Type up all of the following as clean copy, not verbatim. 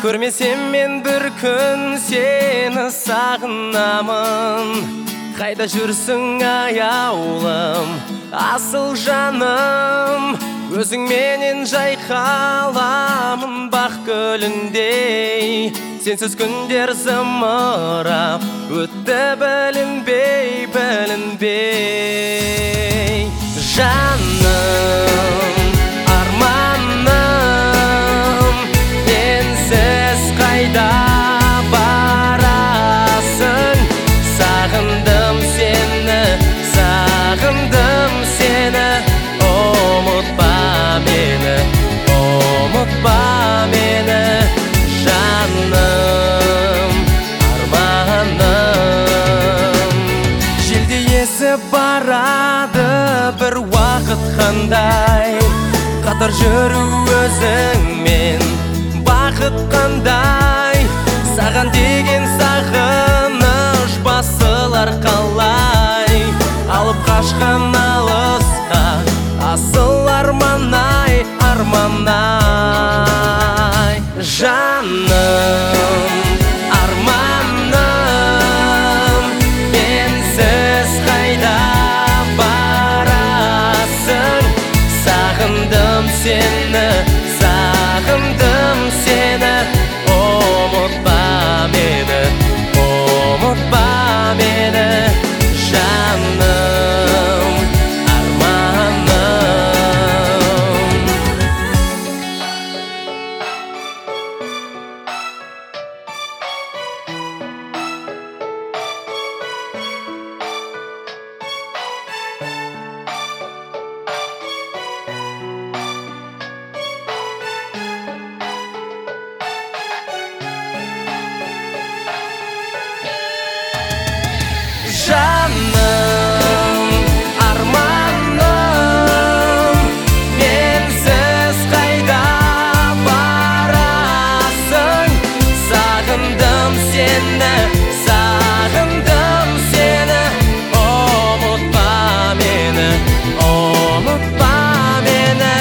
Көрмесем мен бір күн сені сағынамын. Қайда жүрсің аяулым, асыл жаным? Өзіңменен жайқаламын бақ көліндей. Сенсіз күндер зымырап өтті білінбей, білінбей. Жаным, арманым, менсіз қайда барасың? Сағындым сені, сағындым сені. Ұмытпа мені, ұмытпа мені. Жаным, арманым. Желде есіп барады бір уақыт қандай, қатар жүру өзіңмен бақыт қандай. Саған деген сағыныш басылар қалай, алып қашқан алысқа асыл арман-ай, арман-ай. Жаным, арманым, менсіз қайда барасың? Сағындым сені, сағындым сені. Ұмытпа мені, ұмытпа мені. Жаным, арманым. Жаным, арманым, менсіз қайда барасың? Сағындым сені, сағындым сені. Ұмытпа мені, ұмытпа мені.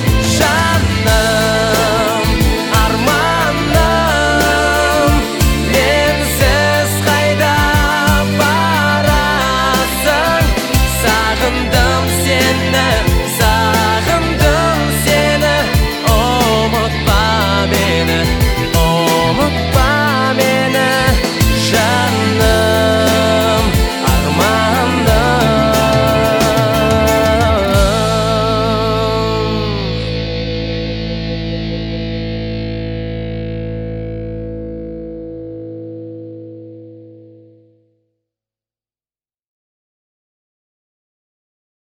Жаным, арманым, менсіз қайда барасың? Сағындым сені.